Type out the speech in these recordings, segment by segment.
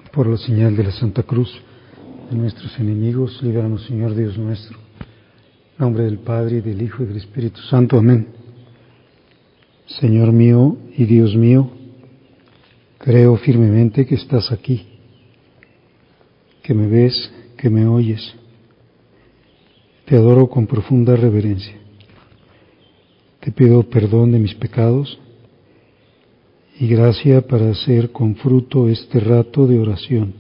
Por la señal de la Santa Cruz de nuestros enemigos, líbranos, Señor Dios nuestro. En nombre del Padre, y del Hijo, y del Espíritu Santo. Amén. Señor mío y Dios mío, creo firmemente que estás aquí, que me ves, que me oyes. Te adoro con profunda reverencia. Te pido perdón de mis pecados y gracia para hacer con fruto este rato de oración.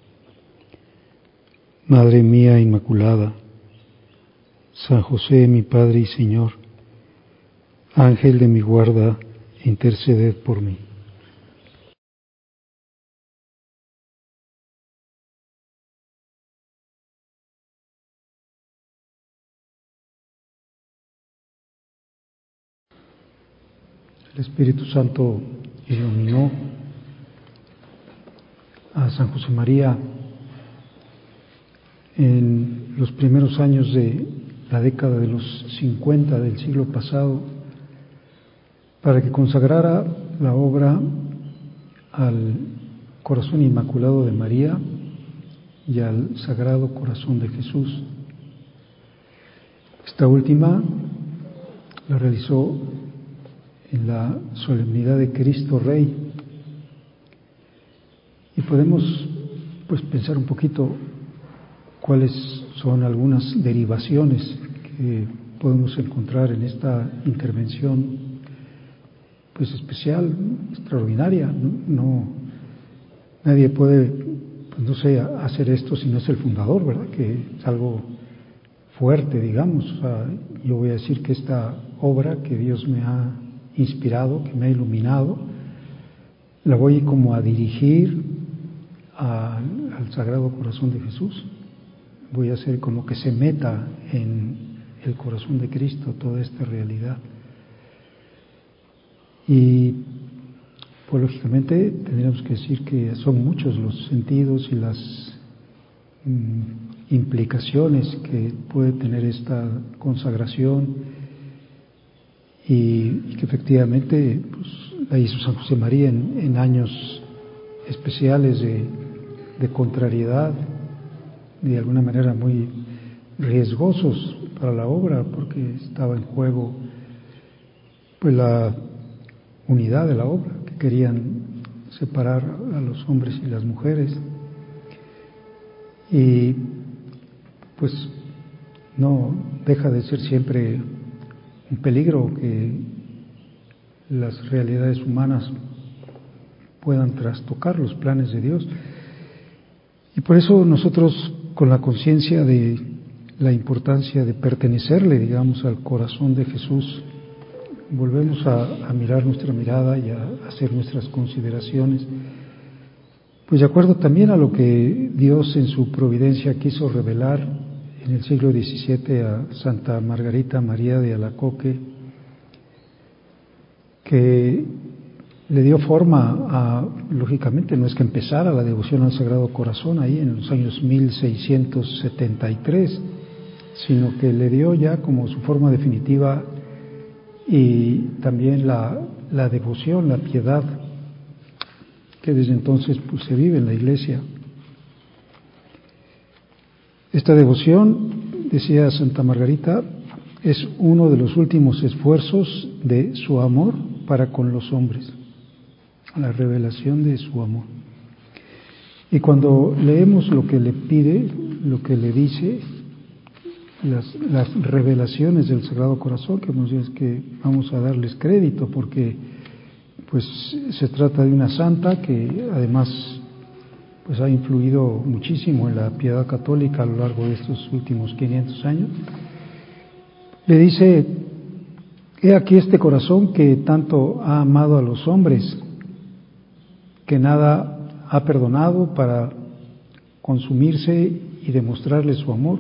Madre mía Inmaculada, San José, mi Padre y Señor, Ángel de mi guarda, interceded por mí. El Espíritu Santo iluminó a San José María en los primeros años de la década de los 50 del siglo pasado para que consagrara la obra al Corazón Inmaculado de María y al Sagrado Corazón de Jesús. Esta última la realizó en la solemnidad de Cristo Rey. Y podemos pensar un poquito cuáles son algunas derivaciones que podemos encontrar en esta intervención especial, extraordinaria. Nadie puede, hacer esto si no es el fundador, ¿verdad? Que es algo fuerte, digamos. O sea, yo voy a decir que esta obra que Dios me ha inspirado, que me ha iluminado, la voy como a dirigir al Sagrado Corazón de Jesús. Voy a hacer como que se meta en el corazón de Cristo toda esta realidad. Y lógicamente tendríamos que decir que son muchos los sentidos y las implicaciones que puede tener esta consagración y que efectivamente la hizo San José María en años especiales de contrariedad, de alguna manera muy riesgosos para la obra, porque estaba en juego la unidad de la obra, que querían separar a los hombres y las mujeres. Y no deja de ser siempre un peligro que las realidades humanas puedan trastocar los planes de Dios. Y por eso nosotros, con la conciencia de la importancia de pertenecerle, digamos, al corazón de Jesús, volvemos a mirar nuestra mirada y a hacer nuestras consideraciones, de acuerdo también a lo que Dios en su providencia quiso revelar en el siglo XVII a Santa Margarita María de Alacoque, que le dio forma lógicamente, no es que empezara la devoción al Sagrado Corazón ahí en los años 1673, sino que le dio ya como su forma definitiva y también la devoción, la piedad, que desde entonces se vive en la Iglesia. Esta devoción, decía Santa Margarita, es uno de los últimos esfuerzos de su amor para con los hombres, la revelación de su amor. Y cuando leemos lo que le pide, lo que le dice, las revelaciones del Sagrado Corazón, que vamos a darles crédito, porque se trata de una santa que además ha influido muchísimo en la piedad católica a lo largo de estos últimos 500 años. Le dice: he aquí este corazón que tanto ha amado a los hombres, que nada ha perdonado para consumirse y demostrarles su amor.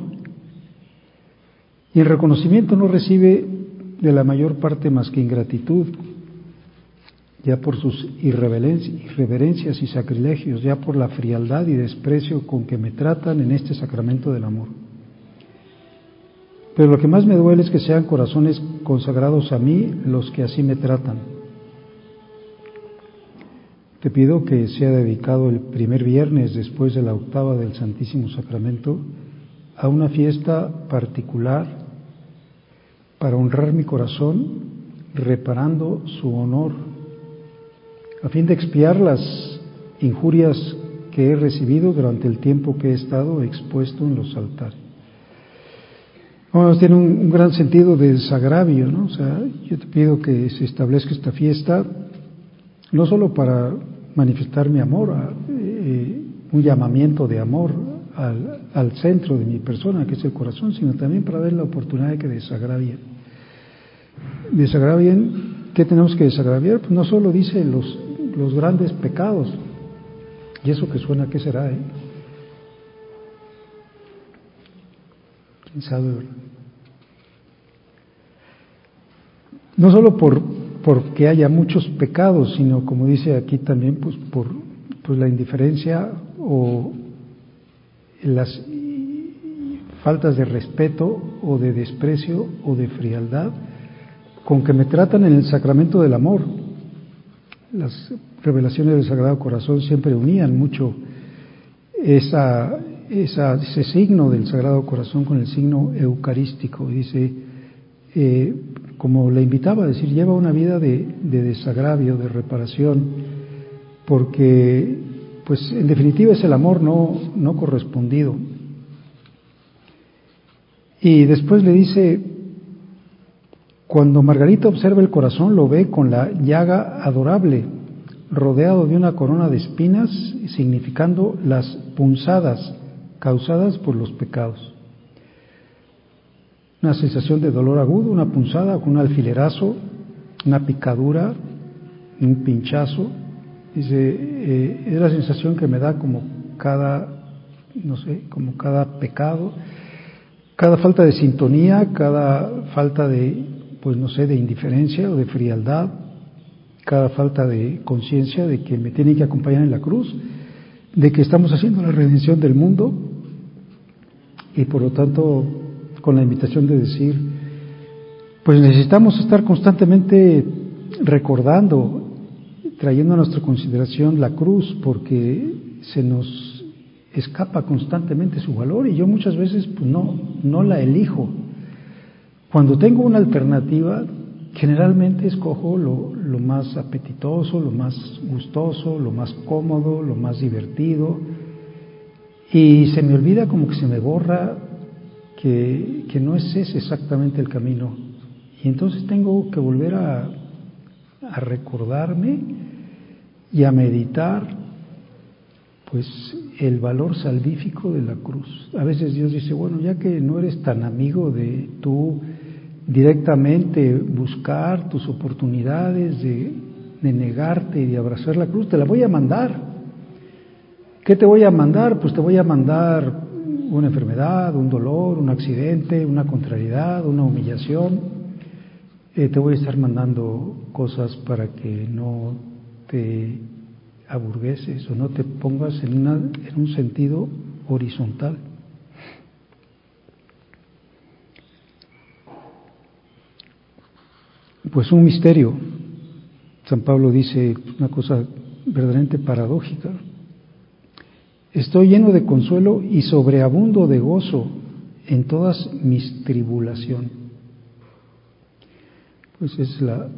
Y el reconocimiento no recibe de la mayor parte más que ingratitud, ya por sus irreverencias y sacrilegios, ya por la frialdad y desprecio con que me tratan en este sacramento del amor. Pero lo que más me duele es que sean corazones consagrados a mí los que así me tratan. te pido que sea dedicado el primer viernes después de la octava del Santísimo Sacramento a una fiesta particular para honrar mi corazón, reparando su honor, a fin de expiar las injurias que he recibido durante el tiempo que he estado expuesto en los altares. Bueno, tiene un gran sentido de desagravio, ¿no? O sea, yo te pido que se establezca esta fiesta no solo para manifestar mi amor, un llamamiento de amor al centro de mi persona, que es el corazón, sino también para dar la oportunidad de que desagravien. ¿Qué tenemos que desagraviar? Pues no solo dice los grandes pecados, y eso que suena, ¿qué será? ¿Quién sabe? No solo porque haya muchos pecados, sino como dice aquí también, pues por la indiferencia o las faltas de respeto o de desprecio o de frialdad con que me tratan en el sacramento del amor. Las revelaciones del Sagrado Corazón siempre unían mucho ese signo del Sagrado Corazón con el signo eucarístico. Dice, como le invitaba a decir, lleva una vida de desagravio, de reparación, porque, pues, en definitiva es el amor no correspondido. Y después le dice, cuando Margarita observa el corazón, lo ve con la llaga adorable, rodeado de una corona de espinas, significando las punzadas causadas por los pecados. Una sensación de dolor agudo, una punzada con un alfilerazo, una picadura, un pinchazo. Dice, es la sensación que me da como cada pecado, cada falta de sintonía, cada falta de indiferencia o de frialdad, cada falta de conciencia de que me tienen que acompañar en la cruz, de que estamos haciendo la redención del mundo, y por lo tanto con la invitación de decir, pues necesitamos estar constantemente recordando, trayendo a nuestra consideración la cruz, porque se nos escapa constantemente su valor, y yo muchas veces pues no la elijo. Cuando tengo una alternativa, generalmente escojo lo más apetitoso, lo más gustoso, lo más cómodo, lo más divertido, y se me olvida, como que se me borra que no es ese exactamente el camino, y entonces tengo que volver a recordarme y a meditar pues el valor salvífico de la cruz. A veces Dios dice, bueno, ya que no eres tan amigo de tú directamente buscar tus oportunidades de negarte y de abrazar la cruz, te la voy a mandar. ¿Qué te voy a mandar? Pues te voy a mandar una enfermedad, un dolor, un accidente, una contrariedad, una humillación. Te voy a estar mandando cosas para que no te aburgueses o no te pongas en un sentido horizontal. Pues un misterio. San Pablo dice una cosa verdaderamente paradójica. Estoy lleno de consuelo y sobreabundo de gozo en todas mis tribulaciones. Pues es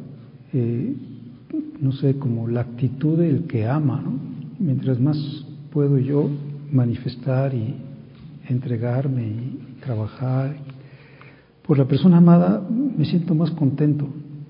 como la actitud del que ama, ¿no? Mientras más puedo yo manifestar y entregarme y trabajar por la persona amada, me siento más contento.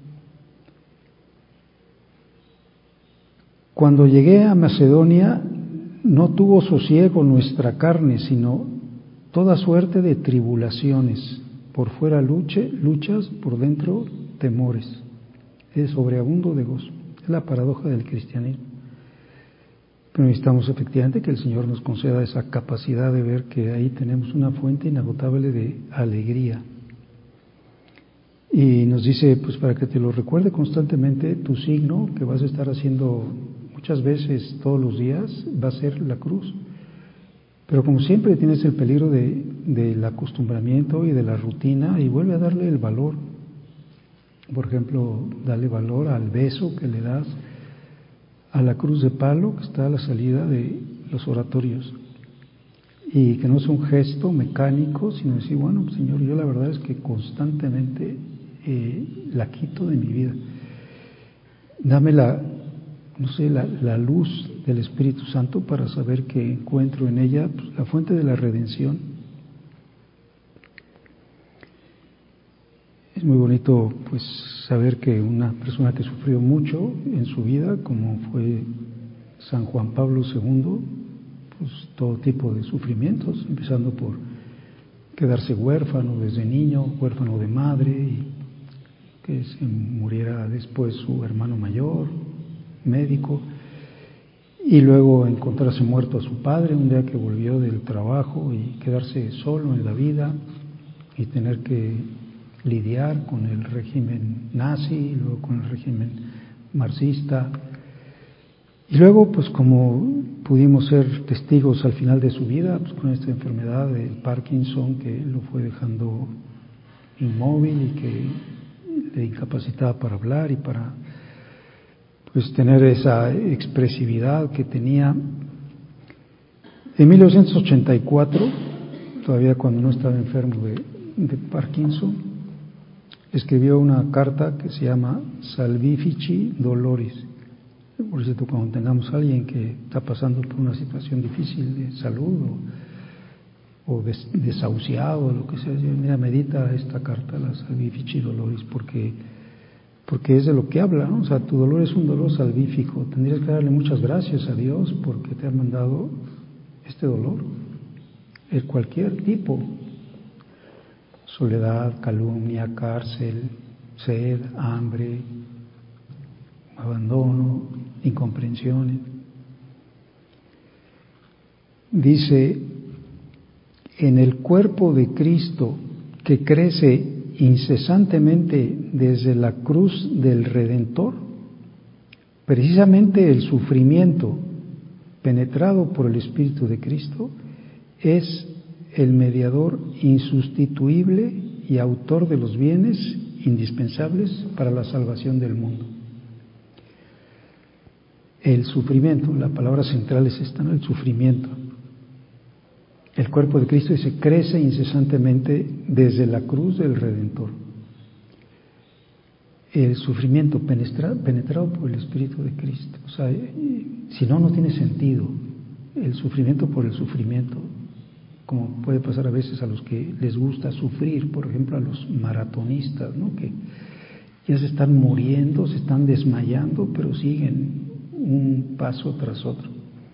Cuando llegué a Macedonia, no tuvo sosiego nuestra carne, sino toda suerte de tribulaciones. Por fuera luchas, por dentro temores. Es sobreabundo de gozo. Es la paradoja del cristianismo. Pero necesitamos efectivamente que el Señor nos conceda esa capacidad de ver que ahí tenemos una fuente inagotable de alegría. Y nos dice, pues para que te lo recuerde constantemente, tu signo que vas a estar haciendo muchas veces todos los días va a ser la cruz. Pero como siempre tienes el peligro del acostumbramiento y de la rutina, y vuelve a darle el valor. Por ejemplo, dale valor al beso que le das a la cruz de palo que está a la salida de los oratorios. Y que no es un gesto mecánico, sino decir, bueno, pues, Señor, yo la verdad es que constantemente la quito de mi vida. Dame la luz del Espíritu Santo para saber que encuentro en ella, pues, la fuente de la redención. Es muy bonito, pues, saber que una persona que sufrió mucho en su vida, como fue San Juan Pablo II, pues todo tipo de sufrimientos, empezando por quedarse huérfano desde niño, huérfano de madre, y que se muriera después su hermano mayor, médico, y luego encontrarse muerto a su padre un día que volvió del trabajo y quedarse solo en la vida y tener que lidiar con el régimen nazi y luego con el régimen marxista. Y luego, pues como pudimos ser testigos al final de su vida, pues con esta enfermedad del Parkinson que lo fue dejando inmóvil y que le incapacitaba para hablar y para, pues, tener esa expresividad que tenía. En 1984, todavía cuando no estaba enfermo de Parkinson, escribió una carta que se llama Salvifici Doloris. Por cierto, cuando tengamos a alguien que está pasando por una situación difícil de salud o desahuciado o lo que sea, mira, medita esta carta, la Salvifici Doloris, porque es de lo que habla, ¿no? O sea, tu dolor es un dolor salvífico. Tendrías que darle muchas gracias a Dios porque te ha mandado este dolor, el cualquier tipo: soledad, calumnia, cárcel, sed, hambre, abandono, incomprensiones. Dice, en el cuerpo de Cristo que crece incesantemente desde la cruz del Redentor, precisamente el sufrimiento penetrado por el Espíritu de Cristo es el mediador insustituible y autor de los bienes indispensables para la salvación del mundo. El sufrimiento, la palabra central es esta, ¿no? El sufrimiento. El cuerpo de Cristo dice, crece incesantemente desde la cruz del Redentor. El sufrimiento penetrado por el Espíritu de Cristo. O sea, si no, no tiene sentido. El sufrimiento por el sufrimiento, como puede pasar a veces a los que les gusta sufrir, por ejemplo a los maratonistas, ¿no? Que ya se están muriendo, se están desmayando, pero siguen un paso tras otro.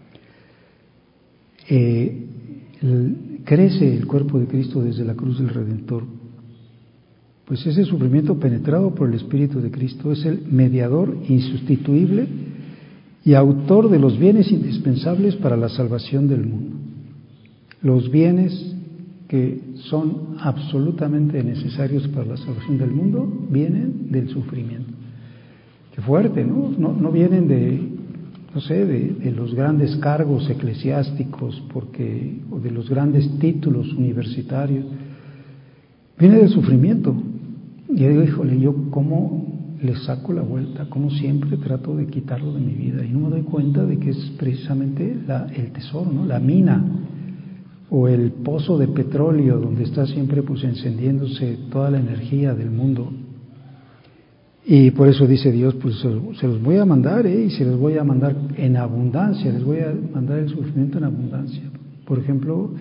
Crece el cuerpo de Cristo desde la cruz del Redentor. Pues ese sufrimiento penetrado por el Espíritu de Cristo es el mediador insustituible y autor de los bienes indispensables para la salvación del mundo. Los bienes que son absolutamente necesarios para la salvación del mundo vienen del sufrimiento. Qué fuerte, ¿no? No vienen de los grandes cargos eclesiásticos o de los grandes títulos universitarios. Viene del sufrimiento. Y yo digo, híjole, yo cómo le saco la vuelta, cómo siempre trato de quitarlo de mi vida y no me doy cuenta de que es precisamente el tesoro, ¿no? La mina o el pozo de petróleo donde está siempre pues encendiéndose toda la energía del mundo. Y por eso dice Dios, pues se los voy a mandar, y se los voy a mandar en abundancia, les voy a mandar el sufrimiento en abundancia. Por ejemplo,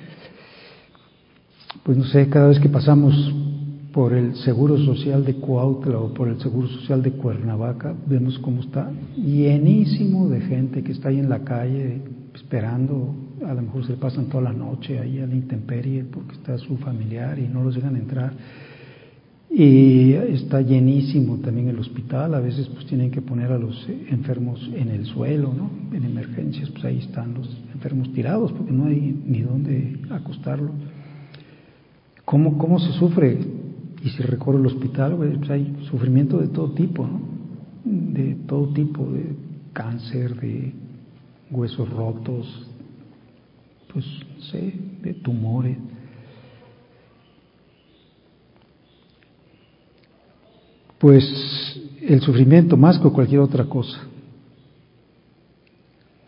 pues no sé, cada vez que pasamos por el Seguro Social de Cuautla o por el Seguro Social de Cuernavaca, vemos cómo está llenísimo de gente que está ahí en la calle esperando, a lo mejor se pasan toda la noche ahí a la intemperie porque está su familiar y no los dejan entrar. Y está llenísimo también el hospital, a veces pues tienen que poner a los enfermos en el suelo, ¿no? En emergencias, pues ahí están los enfermos tirados porque no hay ni dónde acostarlos. ¿Cómo se sufre? Y si recorre el hospital, pues hay sufrimiento de todo tipo, ¿no? De todo tipo, de cáncer, de huesos rotos, pues no sé, de tumores. Pues el sufrimiento más que cualquier otra cosa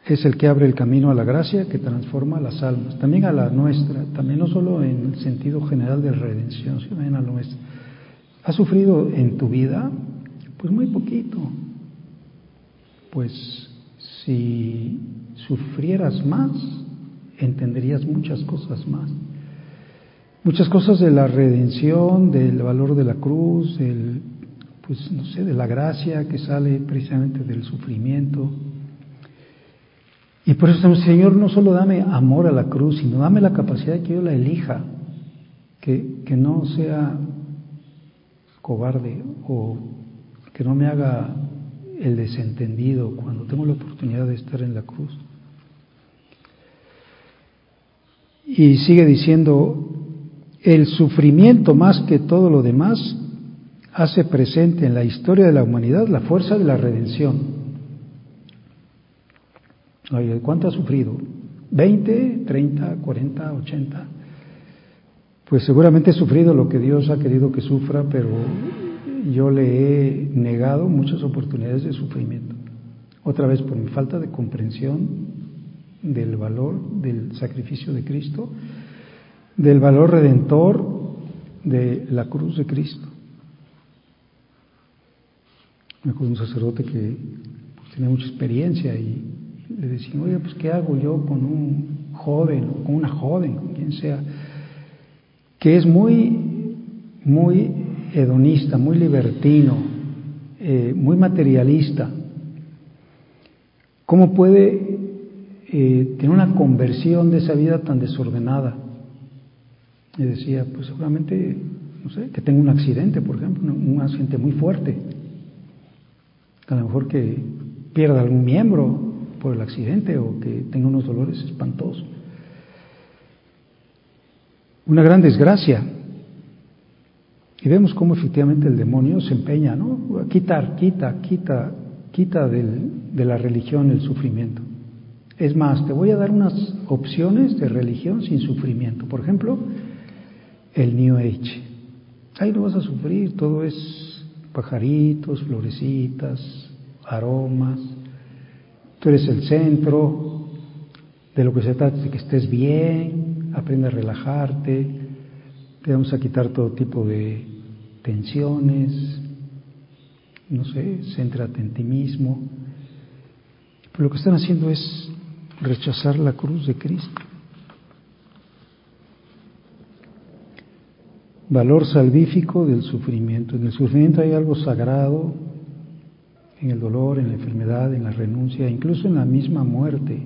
es el que abre el camino a la gracia que transforma las almas, también a la nuestra, también no solo en el sentido general de redención, sino también a la nuestra. ¿Has sufrido en tu vida? Pues muy poquito. Pues si sufrieras más, entenderías muchas cosas más. Muchas cosas de la redención, del valor de la cruz, pues no sé, de la gracia que sale precisamente del sufrimiento. Y por eso, Señor, no solo dame amor a la cruz, sino dame la capacidad de que yo la elija, que no sea cobarde o que no me haga el desentendido cuando tengo la oportunidad de estar en la cruz. Y sigue diciendo, el sufrimiento más que todo lo demás hace presente en la historia de la humanidad la fuerza de la redención. Oye, ¿cuánto ha sufrido? ¿20, 30, 40, 80? Pues seguramente he sufrido lo que Dios ha querido que sufra, pero yo le he negado muchas oportunidades de sufrimiento. Otra vez por mi falta de comprensión del valor del sacrificio de Cristo, del valor redentor de la cruz de Cristo. Me acuerdo de un sacerdote que tenía mucha experiencia y le decían, oye, pues ¿qué hago yo con un joven o con una joven, con quien sea, que es muy hedonista, muy libertino, muy materialista? ¿Cómo puede tener una conversión de esa vida tan desordenada? Y decía, pues seguramente, no sé, que tenga un accidente, por ejemplo, un accidente muy fuerte, a lo mejor que pierda algún miembro por el accidente o que tenga unos dolores espantosos. Una gran desgracia. Y vemos cómo efectivamente el demonio se empeña, ¿no? Quita de la religión el sufrimiento. Es más, te voy a dar unas opciones de religión sin sufrimiento. Por ejemplo, el New Age. Ahí no vas a sufrir, todo es pajaritos, florecitas, aromas. Tú eres el centro, de lo que se trata de que estés bien, aprende a relajarte, te vamos a quitar todo tipo de tensiones, no sé, céntrate en ti mismo. Pero lo que están haciendo es rechazar la cruz de Cristo. Valor salvífico del sufrimiento. En el sufrimiento hay algo sagrado, en el dolor, en la enfermedad, en la renuncia, incluso en la misma muerte.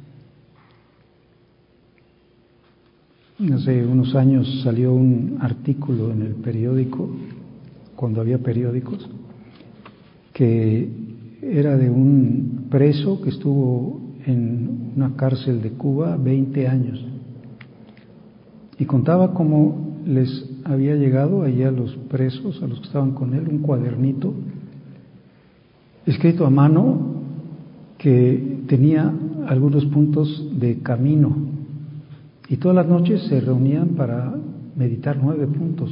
Hace unos años salió un artículo en el periódico, cuando había periódicos, que era de un preso que estuvo en una cárcel de Cuba 20 años y contaba cómo les había llegado allí a los presos, a los que estaban con él, un cuadernito escrito a mano que tenía algunos puntos de camino y todas las noches se reunían para meditar 9 puntos.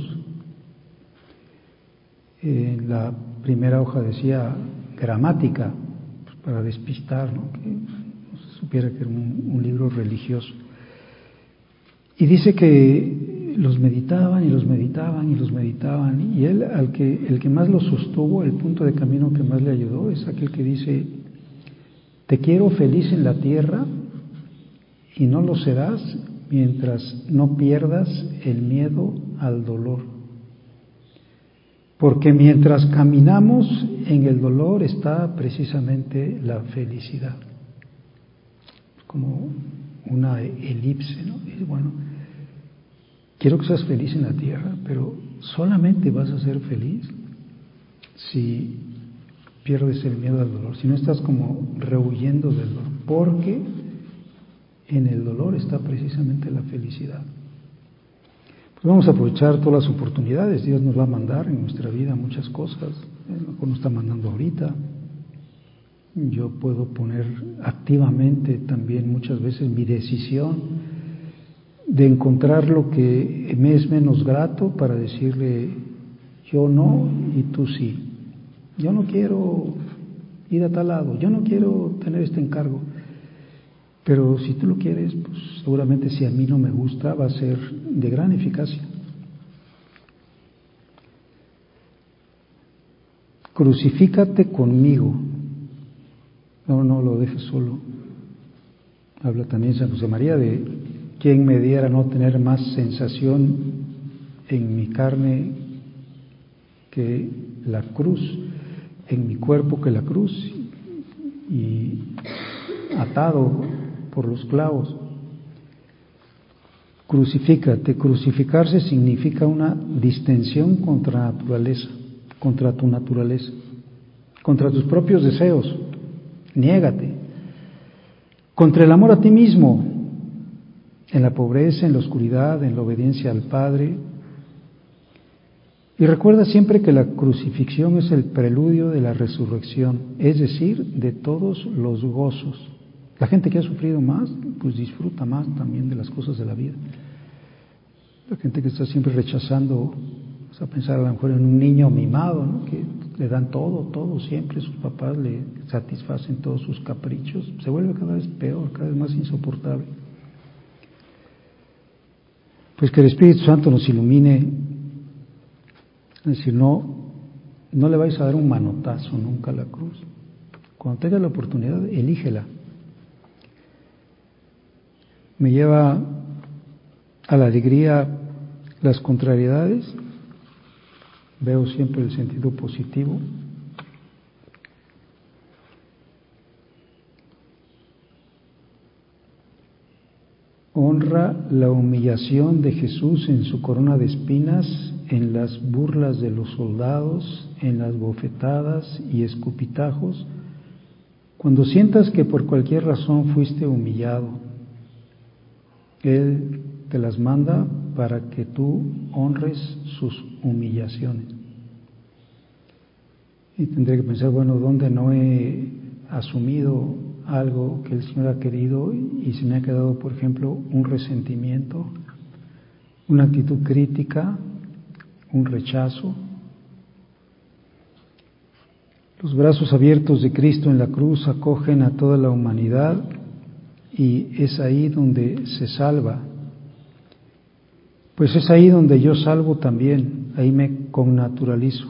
En la primera hoja decía gramática, pues para despistar, ¿no? Que no se supiera que era un libro religioso. Y dice que los meditaban y los meditaban y los meditaban, y él, el que más lo sostuvo, el punto de camino que más le ayudó, es aquel que dice: te quiero feliz en la tierra y no lo serás mientras no pierdas el miedo al dolor. Porque mientras caminamos en el dolor está precisamente la felicidad. Como una elipse, ¿no? Y bueno, quiero que seas feliz en la tierra, pero solamente vas a ser feliz si pierdes el miedo al dolor, si no estás como rehuyendo del dolor, porque en el dolor está precisamente la felicidad. Pues vamos a aprovechar todas las oportunidades. Dios nos va a mandar en nuestra vida muchas cosas. Nos está mandando ahorita. Yo puedo poner activamente también muchas veces mi decisión de encontrar lo que me es menos grato para decirle yo no y tú sí. Yo no quiero ir a tal lado, yo no quiero tener este encargo. Pero si tú lo quieres, pues seguramente si a mí no me gusta, va a ser de gran eficacia. Crucifícate conmigo. No lo dejes solo. Habla también San José María de quién me diera no tener más sensación en mi carne que la cruz, en mi cuerpo que la cruz, y atado por los clavos. Crucifícate. Crucificarse significa una distensión contra la naturaleza, contra tu naturaleza, contra tus propios deseos. Niégate. Contra el amor a ti mismo, en la pobreza, en la oscuridad, en la obediencia al Padre. Y recuerda siempre que la crucifixión es el preludio de la resurrección, es decir, de todos los gozos. La gente que ha sufrido más, pues disfruta más también de las cosas de la vida. La gente que está siempre rechazando, a pensar a lo mejor en un niño mimado, ¿no? Que le dan todo, siempre sus papás le satisfacen todos sus caprichos, se vuelve cada vez peor, cada vez más insoportable. Pues que el Espíritu Santo nos ilumine, es decir, no le vais a dar un manotazo nunca a la cruz. Cuando tengas la oportunidad, elígela. Me lleva a la alegría las contrariedades, veo siempre el sentido positivo. Honra la humillación de Jesús en su corona de espinas, en las burlas de los soldados, en las bofetadas y escupitajos, cuando sientas que por cualquier razón fuiste humillado. Él te las manda para que tú honres sus humillaciones. Y tendré que pensar, bueno, ¿dónde no he asumido algo que el Señor ha querido y se me ha quedado, por ejemplo, un resentimiento, una actitud crítica, un rechazo? Los brazos abiertos de Cristo en la cruz acogen a toda la humanidad y es ahí donde se salva. Pues es ahí donde yo salvo también, ahí me connaturalizo.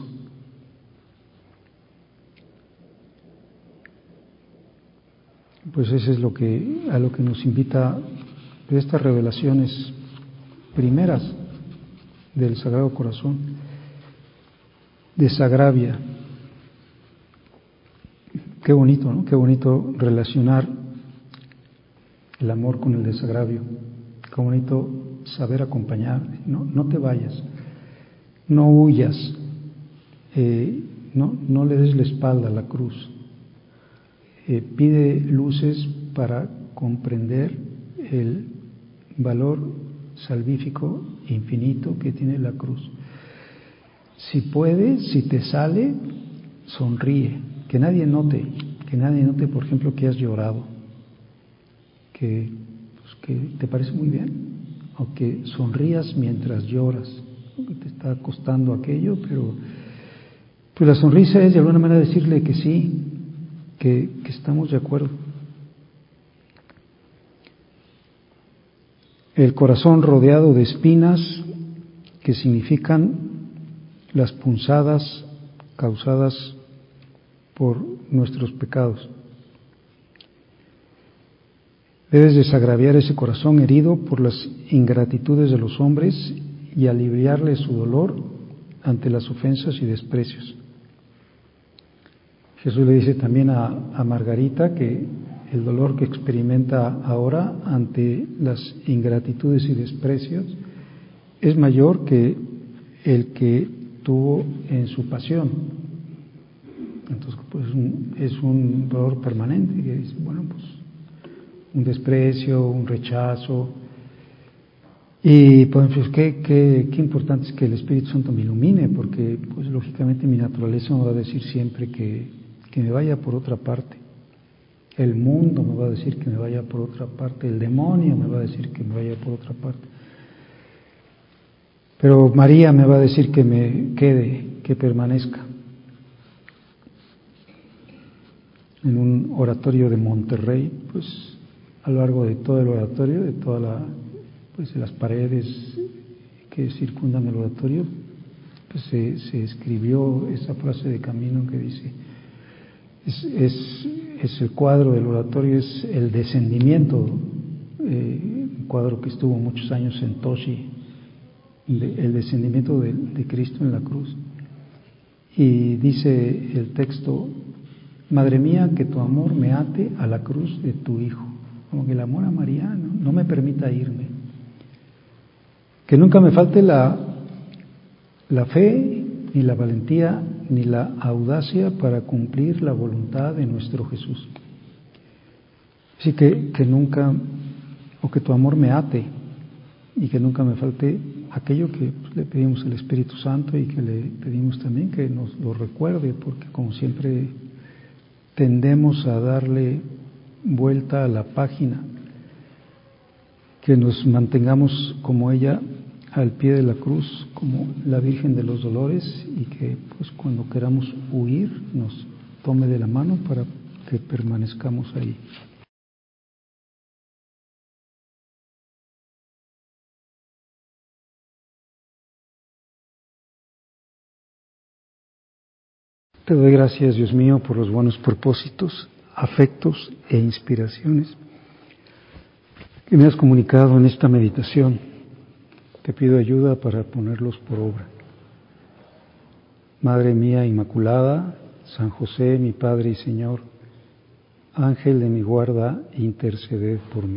Pues eso es a lo que nos invita estas revelaciones primeras del Sagrado Corazón, desagravia. Qué bonito, ¿no? Qué bonito relacionar el amor con el desagravio. Qué bonito saber acompañar. No te vayas, no huyas, no le des la espalda a la cruz. Pide luces para comprender el valor salvífico infinito que tiene la cruz. Si puedes, si te sale, sonríe, que nadie note, por ejemplo, que has llorado, que te parece muy bien, o que sonrías mientras lloras, que te está costando aquello, pero pues la sonrisa es de alguna manera decirle que sí, que estamos de acuerdo. El corazón rodeado de espinas, que significan las punzadas causadas por nuestros pecados. Debes desagraviar ese corazón herido por las ingratitudes de los hombres y aliviarle su dolor ante las ofensas y desprecios. Jesús le dice también a Margarita que el dolor que experimenta ahora ante las ingratitudes y desprecios es mayor que el que tuvo en su pasión. Entonces, pues es un dolor permanente, que es, bueno, pues un desprecio, un rechazo. Y pues qué importante es que el Espíritu Santo me ilumine, porque pues lógicamente mi naturaleza me va a decir siempre que me vaya por otra parte. El mundo me va a decir que me vaya por otra parte, el demonio me va a decir que me vaya por otra parte. Pero María me va a decir que me quede, que permanezca. En un oratorio de Monterrey, pues a lo largo de todo el oratorio, de pues de las paredes que circundan el oratorio, pues se escribió esa frase de camino que dice, es el cuadro del oratorio, es el descendimiento, un cuadro que estuvo muchos años en Toshi, el descendimiento de Cristo en la cruz. Y dice el texto: Madre mía, que tu amor me ate a la cruz de tu Hijo. Como que el amor a María no me permita irme. Que nunca me falte la fe, ni la valentía, ni la audacia para cumplir la voluntad de nuestro Jesús. Así que nunca, o que tu amor me ate, y que nunca me falte aquello que le pedimos al Espíritu Santo y que le pedimos también que nos lo recuerde, porque como siempre tendemos a darle vuelta a la página, que nos mantengamos como ella al pie de la cruz, como la Virgen de los Dolores, y que pues cuando queramos huir nos tome de la mano para que permanezcamos ahí. Te doy gracias, Dios mío, por los buenos propósitos, afectos e inspiraciones que me has comunicado en esta meditación. Te pido ayuda para ponerlos por obra. Madre mía Inmaculada, San José, mi Padre y Señor, Ángel de mi guarda, interceded por mí.